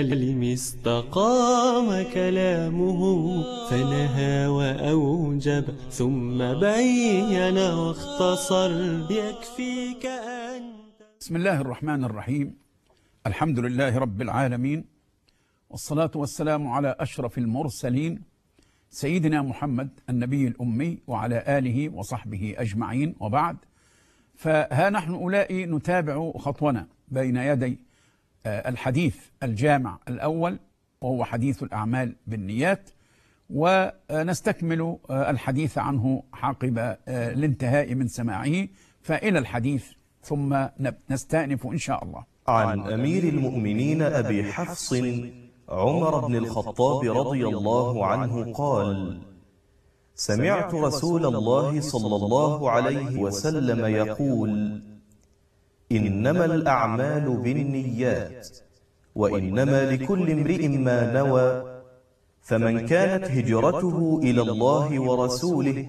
استقام كلامه فنهى وأوجب ثم بين واختصر يكفيك أنت. بسم الله الرحمن الرحيم. الحمد لله رب العالمين، والصلاة والسلام على أشرف المرسلين سيدنا محمد النبي الأمي وعلى آله وصحبه أجمعين، وبعد. فها نحن أولئك نتابع خطونا بين يدي الحديث الجامع الأول، وهو حديث الأعمال بالنيات، ونستكمل الحديث عنه عقب الانتهاء من سماعه، فإلى الحديث ثم نستأنف إن شاء الله. عن أمير المؤمنين أبي حفص عمر بن الخطاب رضي الله عنه قال: سمعت رسول الله صلى الله عليه وسلم يقول: إنما الأعمال بالنيات وإنما لكل امرئ ما نوى، فمن كانت هجرته إلى الله ورسوله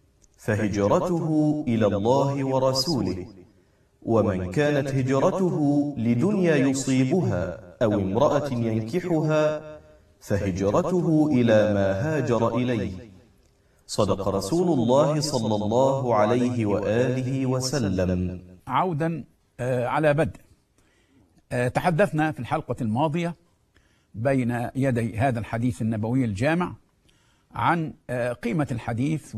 فهجرته إلى الله ورسوله، ومن كانت هجرته لدنيا يصيبها أو امرأة ينكحها فهجرته إلى ما هاجر إليه. صدق رسول الله صلى الله عليه وآله وسلم. عودا على بدء، تحدثنا في الحلقة الماضية بين يدي هذا الحديث النبوي الجامع عن قيمة الحديث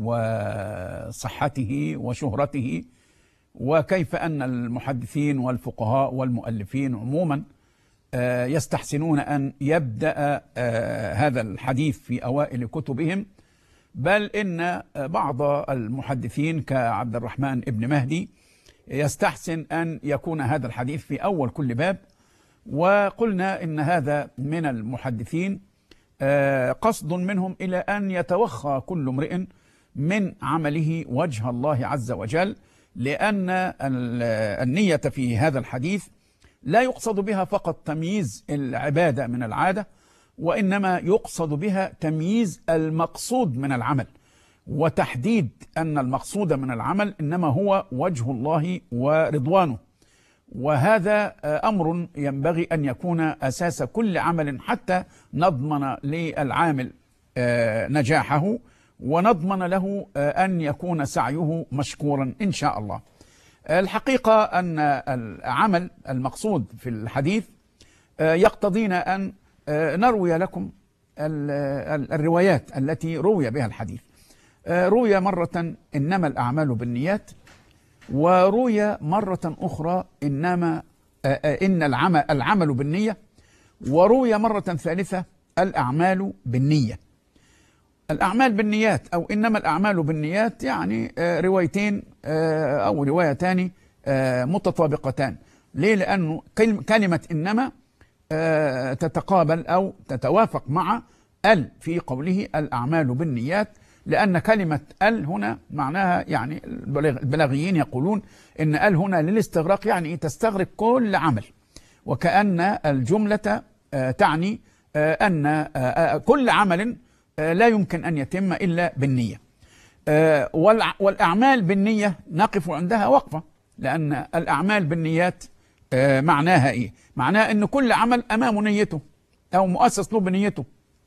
وصحته وشهرته، وكيف أن المحدثين والفقهاء والمؤلفين عموما يستحسنون أن يبدأ هذا الحديث في أوائل كتبهم، بل إن بعض المحدثين كعبد الرحمن ابن مهدي يستحسن أن يكون هذا الحديث في أول كل باب. وقلنا إن هذا من المحدثين قصد منهم إلى أن يتوخى كل امرئ من عمله وجه الله عز وجل، لأن النية في هذا الحديث لا يقصد بها فقط تمييز العبادة من العادة، وإنما يقصد بها تمييز المقصود من العمل، وتحديد أن المقصود من العمل إنما هو وجه الله ورضوانه. وهذا أمر ينبغي أن يكون أساس كل عمل، حتى نضمن للعامل نجاحه، ونضمن له أن يكون سعيه مشكورا إن شاء الله. الحقيقة أن العمل المقصود في الحديث يقتضينا أن نروي لكم الروايات التي روي بها الحديث. روي مرة إنما الأعمال بالنيات، وروي مرة أخرى إن العمل بالنية، وروي مرة ثالثة الأعمال بالنية. الأعمال بالنيات أو إنما الأعمال بالنيات يعني روايتين أو روايتان متطابقتان. ليه؟ لأنه كلمة إنما تتقابل أو تتوافق مع ال في قوله الأعمال بالنيات، لأن كلمة ال هنا معناها يعني البلاغيين يقولون إن ال هنا للاستغراق، يعني تستغرق كل عمل، وكأن الجملة تعني أن كل عمل لا يمكن أن يتم إلا بالنية. والأعمال بالنية نقف عندها وقفة، لأن الأعمال بالنيات معناها إيه؟ معناها أن كل عمل أمام نيته أو مؤسس له بنيته،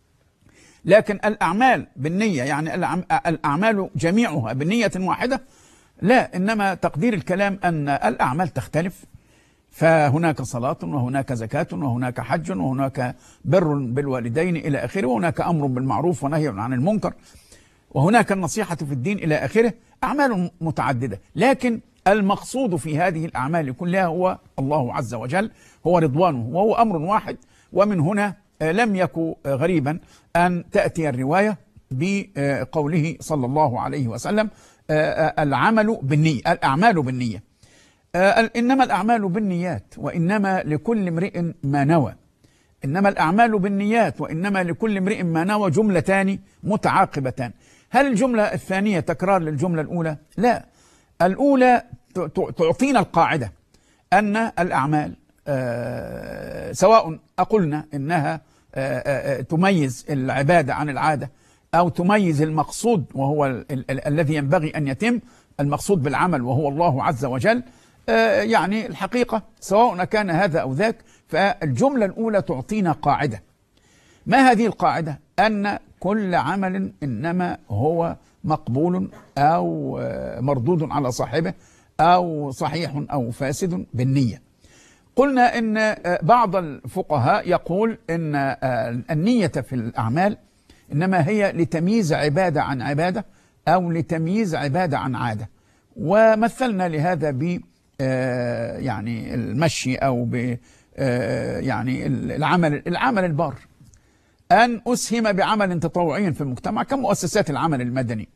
لكن الأعمال بالنية يعني الأعمال جميعها بنية واحدة لا، إنما تقدير الكلام أن الأعمال تختلف، فهناك صلاة وهناك زكاة وهناك حج وهناك بر بالوالدين إلى آخره، وهناك أمر بالمعروف ونهي عن المنكر، وهناك النصيحة في الدين إلى آخره. أعمال متعددة، لكن المقصود في هذه الأعمال كلها هو الله عز وجل، هو رضوانه، وهو أمر واحد. ومن هنا لم يكن غريبا أن تأتي الرواية بقوله صلى الله عليه وسلم العمل بالنية، الأعمال بالنية. إنما الأعمال بالنيات وإنما لكل امرئ ما نوى. إنما الأعمال بالنيات وإنما لكل امرئ ما نوى جملتان متعاقبتان. هل الجملة الثانية تكرار للجملة الأولى؟ لا، الأولى تعطينا القاعدة أن الأعمال سواء أقولنا إنها تميز العبادة عن العادة، أو تميز المقصود وهو الذي ينبغي أن يتم، المقصود بالعمل وهو الله عز وجل، يعني الحقيقة سواء كان هذا أو ذاك، فالجملة الأولى تعطينا قاعدة. ما هذه القاعدة؟ أن كل عمل إنما هو مقبول أو مردود على صاحبه أو صحيح أو فاسد بالنية. قلنا إن بعض الفقهاء يقول إن النية في الأعمال إنما هي لتمييز عبادة عن عبادة أو لتمييز عبادة عن عادة، ومثلنا لهذا ب يعني المشي أو ب يعني العمل البار، أن أسهم بعمل تطوعي في المجتمع كمؤسسات العمل المدني.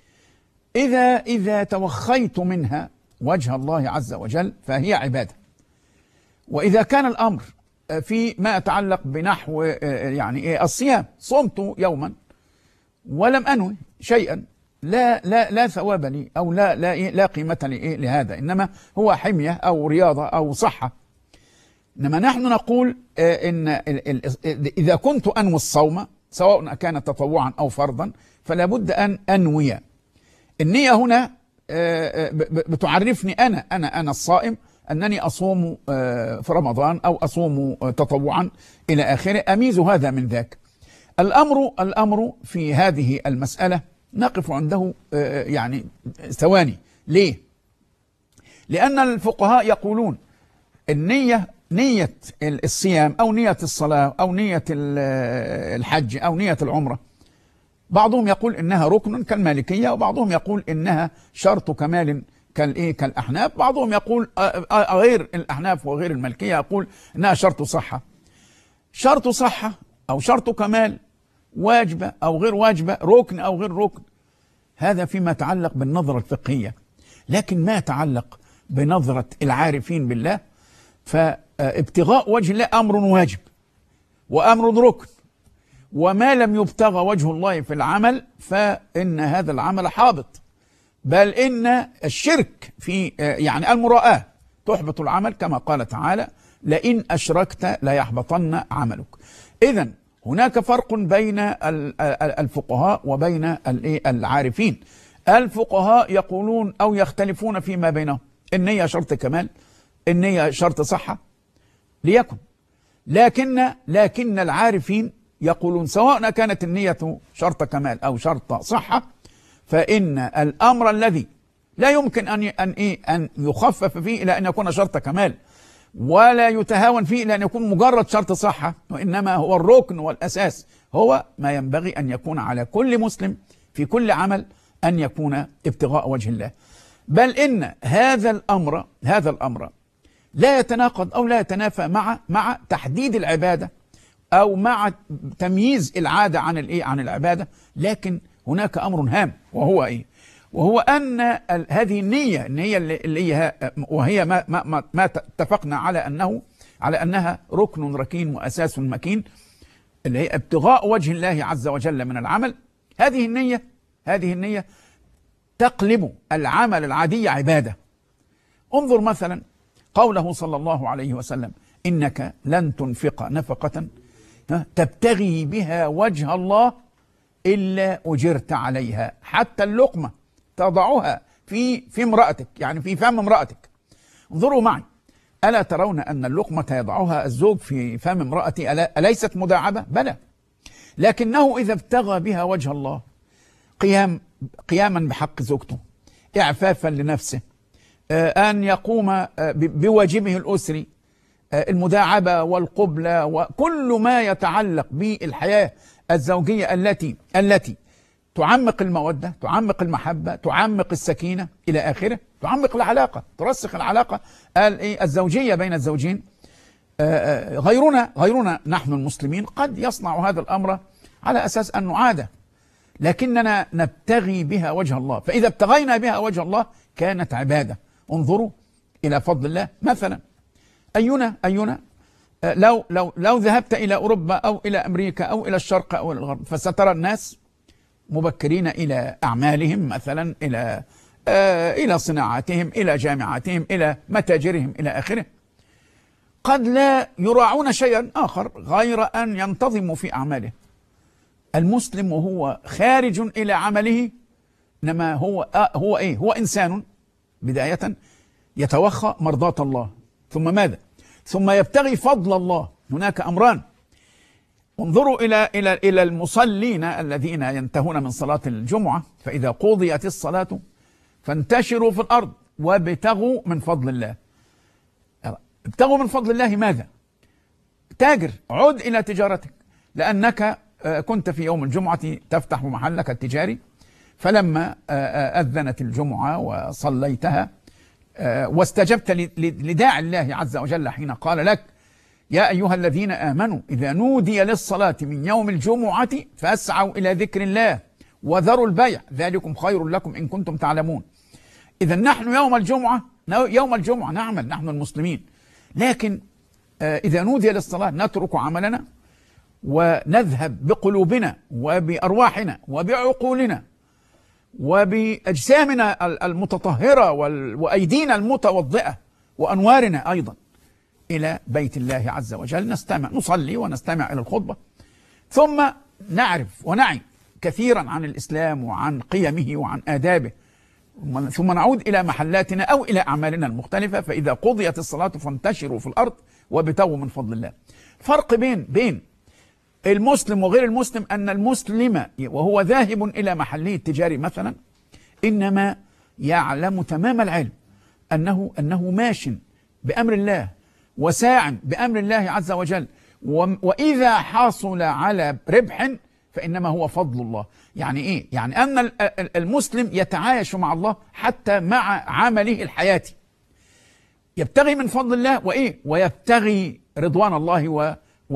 إذا توخيت منها وجه الله عز وجل فهي عبادة. وإذا كان الأمر في ما يتعلق بنحو يعني الصيام، صمت يوما ولم أنوي شيئا، لا ثواب لي أو لا قيمة لي لهذا، إنما هو حمية أو رياضة أو صحة. إنما نحن نقول إن إذا كنت أنوي الصوم سواء كان تطوعا أو فرضا فلا بد أن أنوي. النية هنا بتعرفني أنا الصائم أنني أصوم في رمضان أو أصوم تطوعا إلى آخره، أميز هذا من ذاك. الأمر في هذه المسألة نقف عنده يعني ثواني. ليه؟ لأن الفقهاء يقولون النية، نية الصيام أو نية الصلاة أو نية الحج أو نية العمرة، بعضهم يقول إنها ركن كالمالكية، وبعضهم يقول إنها شرط كمال كالأحناف، بعضهم يقول غير الأحناف وغير المالكية يقول إنها شرط صحة. شرط صحة أو شرط كمال، واجبة أو غير واجبة، ركن أو غير ركن، هذا فيما يتعلق بالنظرة الفقهية. لكن ما يتعلق بنظرة العارفين بالله فابتغاء وجه الله أمر واجب وأمر ركن، وما لم يبتغى وجه الله في العمل فإن هذا العمل حابط، بل إن الشرك في يعني المراءة تحبط العمل، كما قال تعالى لئن أشركت ليحبطن عملك. إذن هناك فرق بين الفقهاء وبين العارفين. الفقهاء يقولون أو يختلفون فيما بينهم، النية شرط كمال، النية شرط صحة ليكن، لكن العارفين يقولون سواء كانت النية شرط كمال أو شرط صحة فإن الأمر الذي لا يمكن أن يخفف فيه إلى أن يكون شرط كمال، ولا يتهاون فيه إلى أن يكون مجرد شرط صحة، وإنما هو الركن والأساس، هو ما ينبغي أن يكون على كل مسلم في كل عمل أن يكون ابتغاء وجه الله. بل إن هذا الأمر لا يتناقض أو لا يتنافى مع تحديد العبادة أو مع تمييز العادة عن العبادة. لكن هناك أمر هام، وهو إيه؟ وهو أن هذه النية وهي ما اتفقنا على أنها ركن ركين وأساس مكين، اللي هي ابتغاء وجه الله عز وجل من العمل. هذه النية تقلب العمل العادي عبادة. انظر مثلا قوله صلى الله عليه وسلم إنك لن تنفق نفقة تبتغي بها وجه الله إلا أجرت عليها، حتى اللقمة تضعها في امرأتك، يعني في فم امرأتك. انظروا معي، ألا ترون أن اللقمة يضعها الزوج في فم امرأتي أليست مداعبة؟ بلى، لكنه إذا ابتغى بها وجه الله قياما بحق زوجته، إعفافا لنفسه، أن يقوم بواجبه الأسري، المداعبة والقبلة وكل ما يتعلق بالحياة الزوجية التي تعمق المودة، تعمق المحبة، تعمق السكينة إلى آخره، تعمق العلاقة، ترسخ العلاقة الزوجية بين الزوجين. غيرنا نحن المسلمين قد يصنع هذا الأمر على أساس أنه عادة، لكننا نبتغي بها وجه الله، فإذا ابتغينا بها وجه الله كانت عبادة. انظروا إلى فضل الله. مثلا أينا لو ذهبت إلى أوروبا أو إلى أمريكا أو إلى الشرق أو إلى الغرب فسترى الناس مبكرين إلى أعمالهم، مثلا إلى صناعاتهم، إلى جامعاتهم، إلى متاجرهم إلى آخره، قد لا يراعون شيئا آخر غير أن ينتظموا في أعماله. المسلم وهو خارج إلى عمله إنما هو إنسان بداية يتوخى مرضاة الله، ثم ماذا؟ ثم يبتغي فضل الله. هناك أمران. انظروا إلى المصلين الذين ينتهون من صلاة الجمعة، فإذا قضيت الصلاة فانتشروا في الأرض وابتغوا من فضل الله. ابتغوا من فضل الله ماذا؟ تاجر، عد إلى تجارتك، لأنك كنت في يوم الجمعة تفتح محلك التجاري، فلما أذنت الجمعة وصليتها واستجبت لداعي الله عز وجل حين قال لك: يا أيها الذين آمنوا إذا نودي للصلاة من يوم الجمعة فاسعوا إلى ذكر الله وذروا البيع ذلكم خير لكم إن كنتم تعلمون. إذا نحن يوم الجمعة نعمل، نحن المسلمين، لكن إذا نودي للصلاة نترك عملنا ونذهب بقلوبنا وبأرواحنا وبعقولنا وبأجسامنا المتطهرة وأيدينا المتوضئة وأنوارنا أيضا إلى بيت الله عز وجل، نصلي ونستمع إلى الخطبة، ثم نعرف ونعي كثيرا عن الإسلام وعن قيمه وعن آدابه، ثم نعود إلى محلاتنا أو إلى أعمالنا المختلفة. فإذا قضيت الصلاة فانتشروا في الأرض وابتغوا من فضل الله. فرق بين المسلم وغير المسلم أن المسلم وهو ذاهب إلى محله التجاري مثلا إنما يعلم تمام العلم أنه ماش بأمر الله وساع بأمر الله عز وجل، وإذا حصل على ربح فإنما هو فضل الله. يعني إيه؟ يعني أن المسلم يتعايش مع الله حتى مع عمله الحياتي، يبتغي من فضل الله وإيه؟ ويبتغي رضوان الله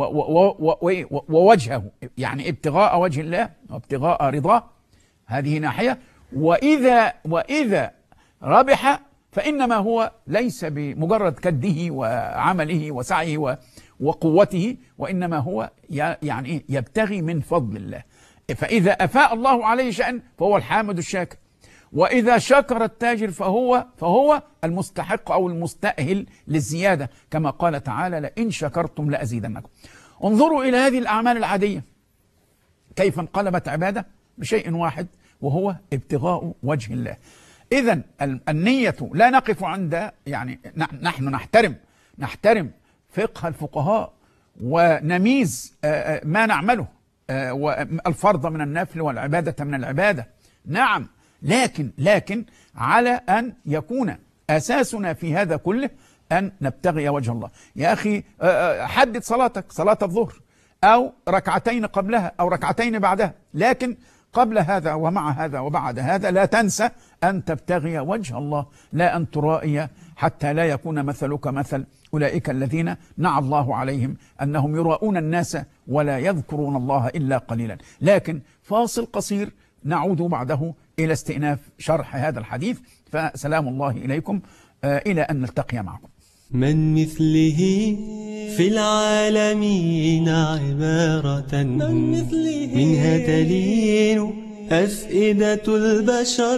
ووجهه، يعني ابتغاء وجه الله وابتغاء رضاه، هذه ناحية. وإذا ربح فإنما هو ليس بمجرد كده وعمله وسعيه وقوته، وإنما هو يعني إيه؟ يبتغي من فضل الله. فإذا أفاء الله عليه شأن فهو الحامد الشاكر، وإذا شكر التاجر فهو المستحق أو المستأهل للزيادة، كما قال تعالى: لئن شكرتم لأزيدنكم. انظروا إلى هذه الأعمال العادية كيف انقلبت عبادة بشيء واحد وهو ابتغاء وجه الله. إذن النية لا نقف عند، يعني نحن نحترم فقه الفقهاء ونميز ما نعمله، والفرض من النفل والعبادة من العبادة، نعم، لكن على أن يكون أساسنا في هذا كله أن نبتغي وجه الله. يا أخي حدد صلاتك، صلاة الظهر، أو ركعتين قبلها أو ركعتين بعدها، لكن قبل هذا ومع هذا وبعد هذا لا تنسى أن تبتغي وجه الله، لا أن ترائي، حتى لا يكون مثلك مثل أولئك الذين نعى الله عليهم أنهم يراؤون الناس ولا يذكرون الله إلا قليلا. لكن فاصل قصير نعود بعده إلى استئناف شرح هذا الحديث، فسلام الله إليكم إلى أن نلتقي معكم. من مثله في العالمين عبارة منها تلين أفئدة البشر.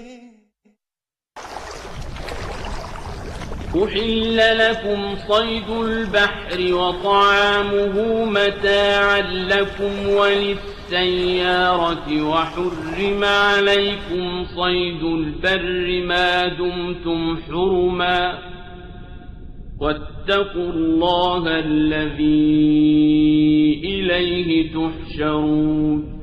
أحل لكم صيد البحر وطعامه متاعا لكم وللسيارة، وحرم عليكم صيد البر ما دمتم حرما، واتقوا الله الذي إليه تحشرون.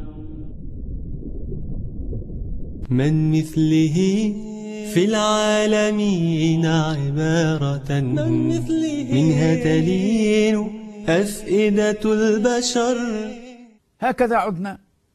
من مثله في العالمين عبارة منها تلين أفئدة البشر. هكذا عدنا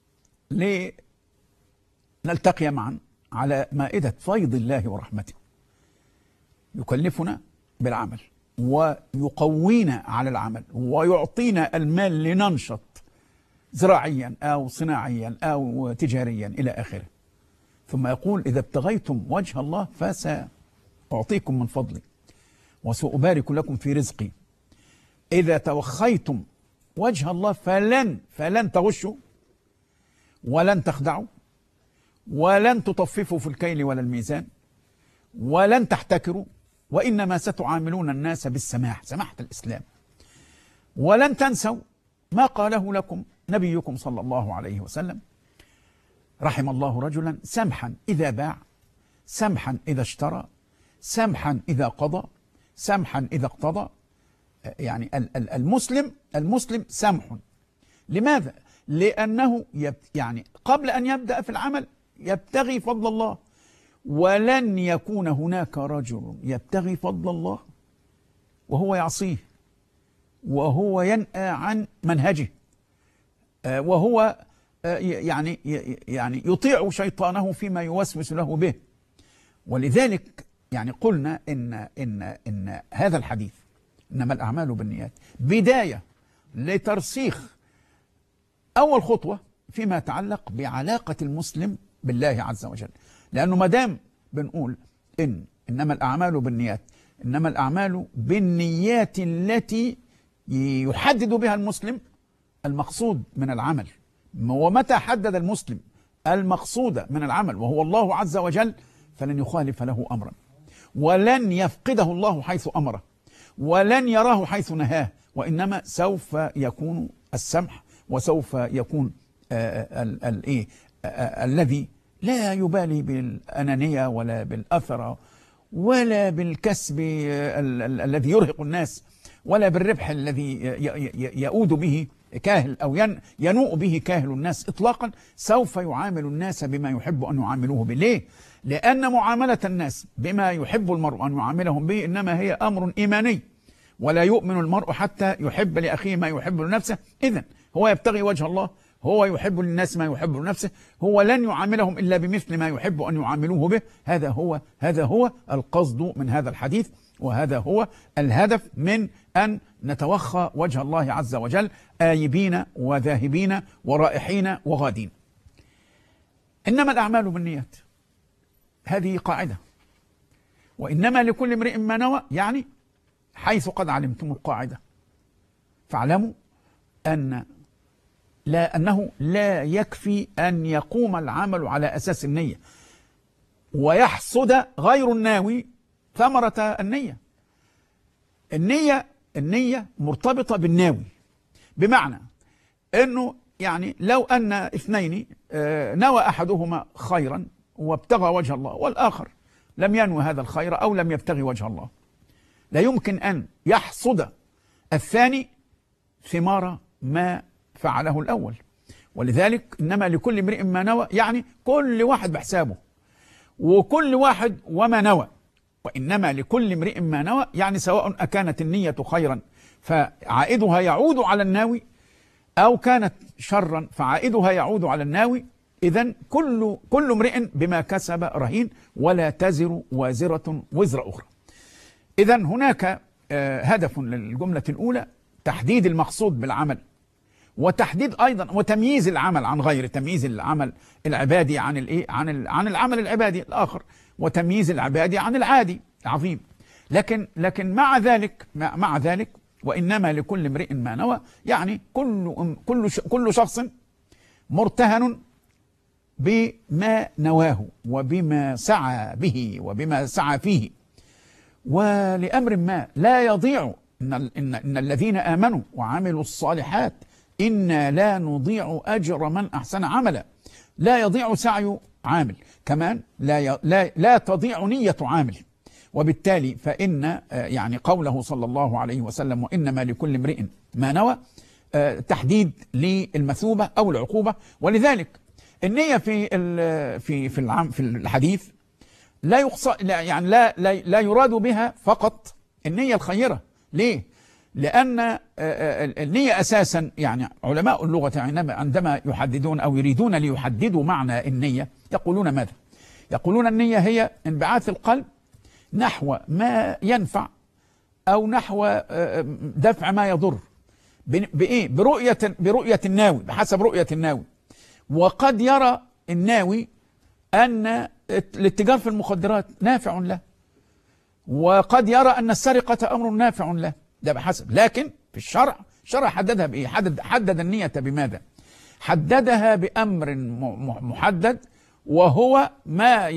لنلتقي معا على مائدة فيض الله ورحمته، يكلفنا بالعمل ويقوينا على العمل ويعطينا المال لننشط زراعيا أو صناعيا أو تجاريا إلى آخره. ثم يقول: إذا ابتغيتم وجه الله فسأعطيكم من فضلي وسأبارك لكم في رزقي. إذا توخيتم وجه الله فلن تغشوا ولن تخدعوا ولن تطففوا في الكيل ولا الميزان ولن تحتكروا، وإنما ستعاملون الناس بالسماح، سماحة الإسلام، ولن تنسوا ما قاله لكم نبيكم صلى الله عليه وسلم: رحم الله رجلا سمحا إذا باع، سمحا إذا اشترى، سمحا إذا قضى، سمحا إذا اقتضى، يعني المسلم سمح. لماذا؟ لأنه يعني قبل أن يبدأ في العمل يبتغي فضل الله، ولن يكون هناك رجل يبتغي فضل الله وهو يعصيه، وهو ينأى عن منهجه، وهو يعني يطيع شيطانه فيما يوسوس له به. ولذلك يعني قلنا إن هذا الحديث إنما الأعمال بالنيات بداية لترسيخ أول خطوة فيما يتعلق بعلاقة المسلم بالله عز وجل. لأنه ما دام بنقول إنما الأعمال بالنيات، إنما الأعمال بالنيات التي يحدد بها المسلم المقصود من العمل. ومتى حدد المسلم المقصود من العمل وهو الله عز وجل فلن يخالف له أمرا، ولن يفقده الله حيث أمره، ولن يراه حيث نهاه، وإنما سوف يكون السمح، وسوف يكون الذي لا يبالي بالأنانية ولا بالأثر ولا بالكسب الذي يرهق الناس ولا بالربح الذي يؤود به كاهل أو ينوء به كاهل الناس إطلاقا. سوف يعامل الناس بما يحب أن يعاملوه به. ليه؟ لأن معاملة الناس بما يحب المرء أن يعاملهم به إنما هي أمر إيماني، ولا يؤمن المرء حتى يحب لأخيه ما يحب لنفسه. إذن هو يبتغي وجه الله، هو يحب للناس ما يحب لنفسه، هو لن يعاملهم إلا بمثل ما يحب أن يعاملوه به. هذا هو القصد من هذا الحديث، وهذا هو الهدف من أن نتوخى وجه الله عز وجل آيبين وذاهبين ورائحين وغادين. إنما الأعمال بالنيات هذه قاعدة، وإنما لكل امرئ ما نوى، يعني حيث قد علمتم القاعدة فاعلموا أنه لا يكفي أن يقوم العمل على أساس النية ويحصد غير الناوي ثمرة النية. النية مرتبطة بالناوي، بمعنى أنه يعني لو أن اثنين نوى أحدهما خيرا وابتغى وجه الله والآخر لم ينوي هذا الخير أو لم يبتغي وجه الله، لا يمكن أن يحصد الثاني ثمار ما فعله الأول. ولذلك إنما لكل امرئ ما نوى، يعني كل واحد بحسابه وكل واحد وما نوى. وإنما لكل امرئ ما نوى، يعني سواء أكانت النية خيرا فعائدها يعود على الناوي، أو كانت شرا فعائدها يعود على الناوي. إذن كل امرئ بما كسب رهين، ولا تزر وازرة وزر أخرى. إذن هناك هدف للجملة الأولى تحديد المقصود بالعمل، وتحديد أيضا وتمييز العمل عن غيره، تمييز العمل العبادي عن العمل العبادي الآخر، وتمييز العبادي عن العادي. عظيم. لكن مع ذلك وإنما لكل امرئ ما نوى، يعني كل شخص مرتهن بما نواه وبما سعى به وبما سعى فيه. ولأمر ما لا يضيع إن الذين آمنوا وعملوا الصالحات إنا لا نضيع أجر من أحسن عملا. لا يضيع سعي عامل، كمان لا تضيع نية عامل. وبالتالي فإن يعني قوله صلى الله عليه وسلم وإنما لكل امرئ ما نوى تحديد للمثوبة أو العقوبة. ولذلك النية في الحديث لا يقصى، يعني لا يراد بها فقط النية الخيرة. ليه؟ لأن النية أساسا، يعني علماء اللغة عندما يحددون أو يريدون ليحددوا معنى النية يقولون ماذا؟ يقولون النية هي انبعاث القلب نحو ما ينفع أو نحو دفع ما يضر. بإيه؟ برؤية الناوي، بحسب رؤية الناوي. وقد يرى الناوي أن الاتجار في المخدرات نافع له، وقد يرى أن السرقة أمر نافع له، ده بحسب. لكن في الشرع حددها بإيه؟ حدد النية بماذا؟ حددها بأمر محدد، وهو ما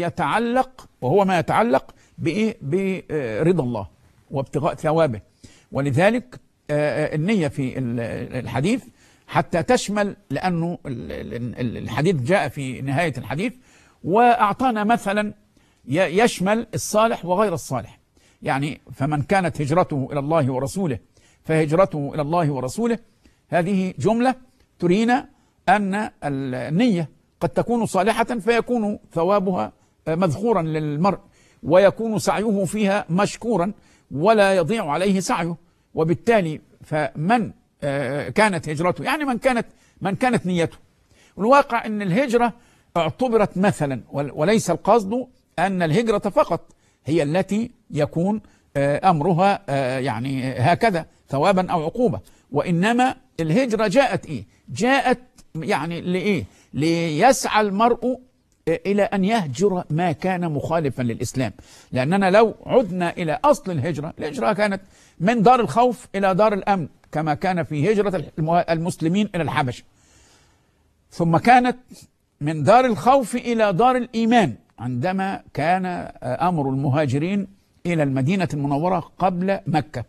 يتعلق بإيه؟ برضا الله وابتغاء ثوابه. ولذلك النية في الحديث حتى تشمل، لأنه الحديث جاء في نهاية الحديث وأعطانا مثلا يشمل الصالح وغير الصالح. يعني فمن كانت هجرته إلى الله ورسوله فهجرته إلى الله ورسوله. هذه جملة ترينا أن النية قد تكون صالحة فيكون ثوابها مذخورا للمرء، ويكون سعيه فيها مشكورا ولا يضيع عليه سعيه. وبالتالي فمن كانت هجرته، يعني من كانت نيته. الواقع أن الهجرة اعتبرت مثلا، وليس القصد أن الهجرة فقط هي التي يكون أمرها يعني هكذا ثوابا أو عقوبة، وإنما الهجرة جاءت إيه؟ جاءت يعني لإيه؟ ليسعى المرء إلى أن يهجر ما كان مخالفا للإسلام. لأننا لو عدنا إلى أصل الهجرة كانت من دار الخوف إلى دار الأمن، كما كان في هجرة المسلمين إلى الحبشة، ثم كانت من دار الخوف إلى دار الإيمان عندما كان أمر المهاجرين إلى المدينة المنورة قبل مكة.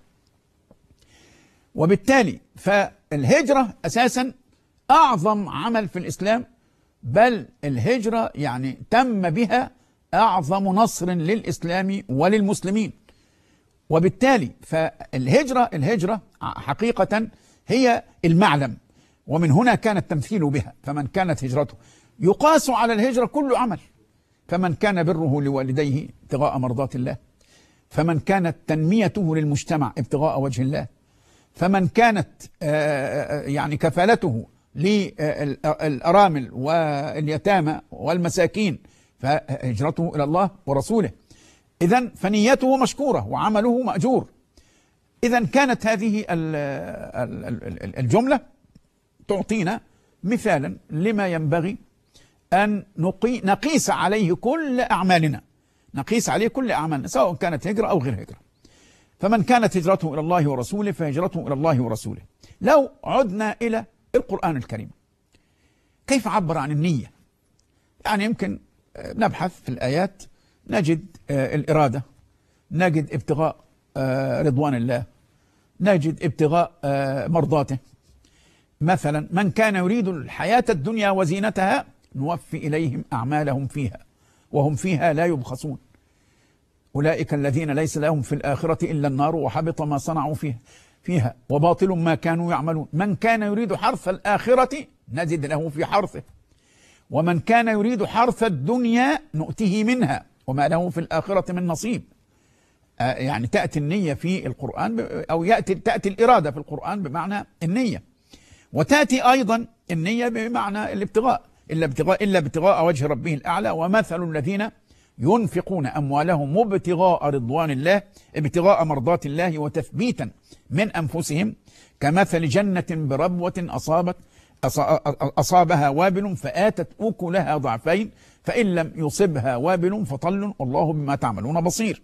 وبالتالي فالهجرة أساسا أعظم عمل في الإسلام، بل الهجرة يعني تم بها أعظم نصر للإسلام وللمسلمين. وبالتالي فالهجرة حقيقة هي المعلم، ومن هنا كان التمثيل بها. فمن كانت هجرته، يقاس على الهجرة كل عمل، فمن كان بره لوالديه ابتغاء مرضات الله، فمن كانت تنميته للمجتمع ابتغاء وجه الله، فمن كانت يعني كفالته للأرامل واليتامى والمساكين فهجرته إلى الله ورسوله. إذن فنيته مشكورة وعمله مأجور. إذن كانت هذه الجملة تعطينا مثالا لما ينبغي أن نقيس عليه كل أعمالنا، سواء كانت هجرة أو غير هجرة. فمن كانت هجرته إلى الله ورسوله فهجرته إلى الله ورسوله. لو عدنا إلى القرآن الكريم، كيف عبر عن النية؟ يعني يمكن نبحث في الآيات نجد الإرادة، نجد ابتغاء رضوان الله، نجد ابتغاء مرضاته. مثلا من كان يريد الحياة الدنيا وزينتها نوفي إليهم أعمالهم فيها وهم فيها لا يبخسون، أولئك الذين ليس لهم في الآخرة إلا النار وحبط ما صنعوا فيها وباطل ما كانوا يعملون. من كان يريد حرث الآخرة نزد له في حرثه، ومن كان يريد حرث الدنيا نؤته منها وما له في الآخرة من نصيب. يعني تأتي النية في القرآن، أو تأتي الإرادة في القرآن بمعنى النية، وتأتي أيضا النية بمعنى الابتغاء، إلا ابتغاء وجه ربه الأعلى. ومثل الذين ينفقون أموالهم ابتغاء رضوان الله ابتغاء مرضات الله وتثبيتا من أنفسهم كمثل جنة بربوة أصابها وابل فآتت أكلها ضعفين فإن لم يصبها وابل فطل والله بما تعملون بصير.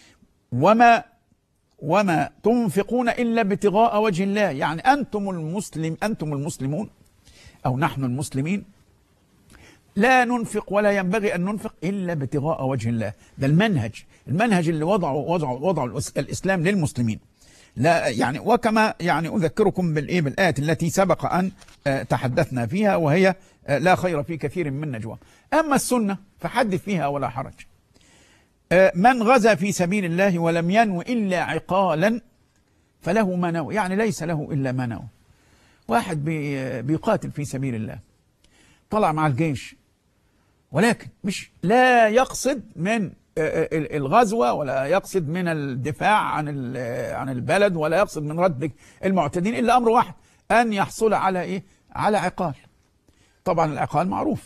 وما تنفقون إلا ابتغاء وجه الله، يعني أنتم المسلمون أو نحن المسلمين لا ننفق ولا ينبغي أن ننفق إلا ابتغاء وجه الله. ده المنهج اللي وضعه الإسلام للمسلمين. لا يعني، وكما يعني أذكركم بالآية التي سبق أن تحدثنا فيها، وهي لا خير في كثير من نجوى. أما السنة فحدث فيها ولا حرج. من غزا في سبيل الله ولم ينو إلا عقالا فله ما نوى، يعني ليس له إلا ما نوى. واحد بيقاتل في سبيل الله، طلع مع الجيش، ولكن لا يقصد من الغزوة ولا يقصد من الدفاع عن البلد ولا يقصد من رد المعتدين، إلا أمر واحد، أن يحصل على إيه؟ على عقال. طبعا العقال معروف.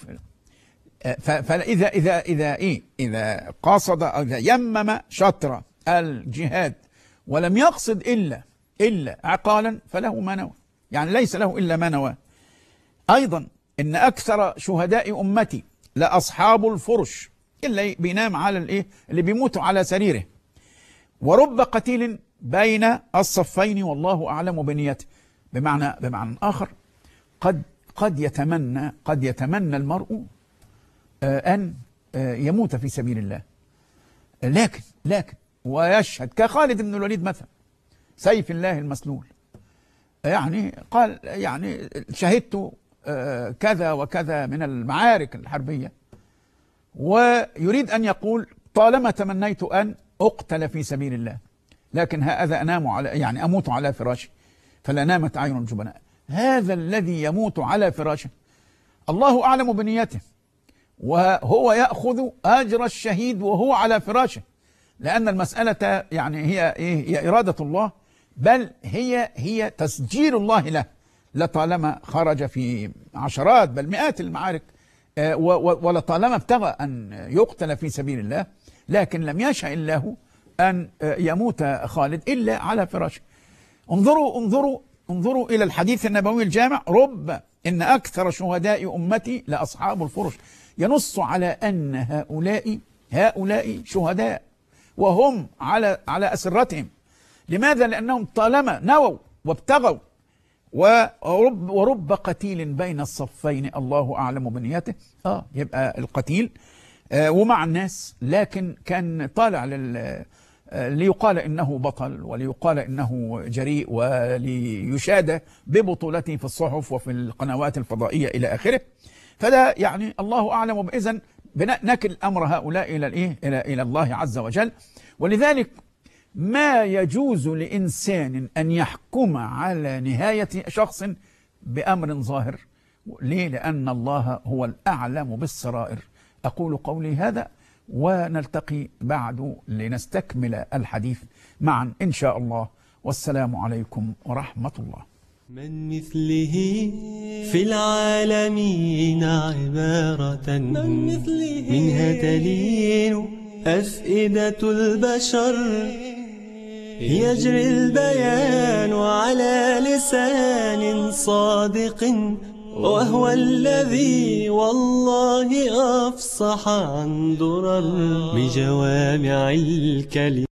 إذا قصد أو إذا يمم شطر الجهاد ولم يقصد إلا عقالا فله ما نوى، يعني ليس له إلا ما نوى. أيضا إن أكثر شهداء أمتي لأصحاب الفرش، اللي بينام على اللي بيموت على سريره، ورب قتيل بين الصفين والله أعلم بنيته. بمعنى آخر، قد يتمنى المرء أن يموت في سبيل الله، لكن ويشهد كخالد بن الوليد مثلا، سيف الله المسلول، يعني قال يعني شهدت كذا وكذا من المعارك الحربية، ويريد أن يقول طالما تمنيت أن أقتل في سبيل الله، لكن هذا أنام على، يعني أموت على فراشي. فلا نامت أعين الجبناء. هذا الذي يموت على فراشه الله أعلم بنيته، وهو يأخذ أجر الشهيد وهو على فراشه، لأن المسألة يعني هي إرادة الله، بل هي تسجيل الله له، لطالما خرج في عشرات بل مئات المعارك، ولطالما ابتغى أن يقتل في سبيل الله، لكن لم يشاء الله أن يموت خالد إلا على فراشه. انظروا إلى الحديث النبوي الجامع: رب إن أكثر شهداء أمتي لأصحاب الفرش. ينص على أن هؤلاء شهداء وهم على أسرتهم. لماذا؟ لأنهم طالما نووا وابتغوا. ورب قتيل بين الصفين الله أعلم بنيته. يبقى القتيل ومع الناس، لكن كان طالع ليقال إنه بطل، وليقال إنه جريء، وليشاد ببطولته في الصحف وفي القنوات الفضائية إلى آخره. فده يعني الله أعلم. إذن نكل أمر هؤلاء إلى الله عز وجل. ولذلك ما يجوز لإنسان أن يحكم على نهاية شخص بأمر ظاهر. ليه؟ لأن الله هو الأعلم بالسرائر. أقول قولي هذا، ونلتقي بعد لنستكمل الحديث معا إن شاء الله. والسلام عليكم ورحمة الله. من مثله في العالمين عبارة، منها تلين أفئدة البشر، يجري البيان على لسان صادق، وهو الذي والله أفصح عن درر بجوامع الكلم.